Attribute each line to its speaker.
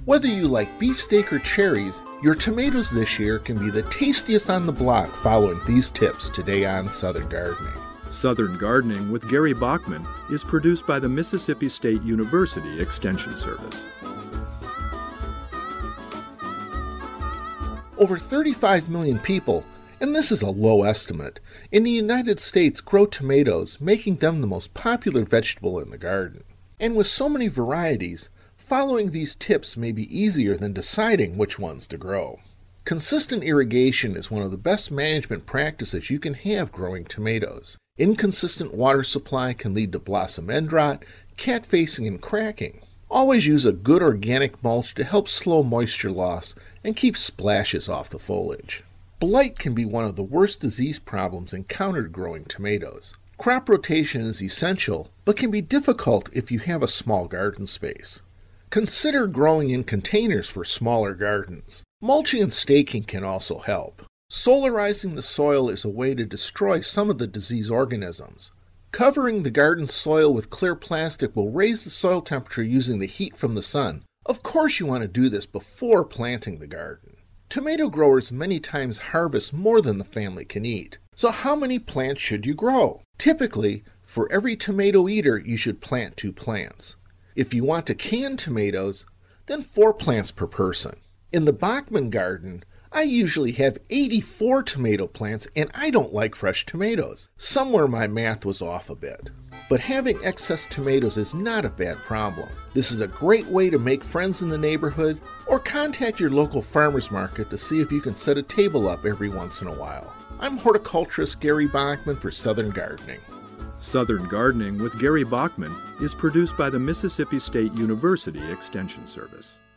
Speaker 1: Whether you like beefsteak or cherries, your tomatoes this year can be the tastiest on the block following these tips today on Southern Gardening.
Speaker 2: Southern Gardening with Gary Bachman is produced by the Mississippi State University Extension Service.
Speaker 1: Over 35 million people, and this is a low estimate, in the United States grow tomatoes, making them the most popular vegetable in the garden. And with so many varieties, following these tips may be easier than deciding which ones to grow. Consistent irrigation is one of the best management practices you can have growing tomatoes. Inconsistent water supply can lead to blossom end rot, cat facing, and cracking. Always use a good organic mulch to help slow moisture loss and keep splashes off the foliage. Blight can be one of the worst disease problems encountered growing tomatoes. Crop rotation is essential, but can be difficult if you have a small garden space. Consider growing in containers for smaller gardens. Mulching and staking can also help. Solarizing the soil is a way to destroy some of the disease organisms. Covering the garden soil with clear plastic will raise the soil temperature using the heat from the sun. Of course you want to do this before planting the garden. Tomato growers many times harvest more than the family can eat. So how many plants should you grow? Typically, for every tomato eater, you should plant 2 plants. If you want to can tomatoes, then 4 plants per person. In the Bachman garden, I usually have 84 tomato plants, and I don't like fresh tomatoes. Somewhere my math was off a bit. But having excess tomatoes is not a bad problem. This is a great way to make friends in the neighborhood, or contact your local farmer's market to see if you can set a table up every once in a while. I'm horticulturist Gary Bachman for Southern Gardening.
Speaker 2: Southern Gardening with Gary Bachman is produced by the Mississippi State University Extension Service.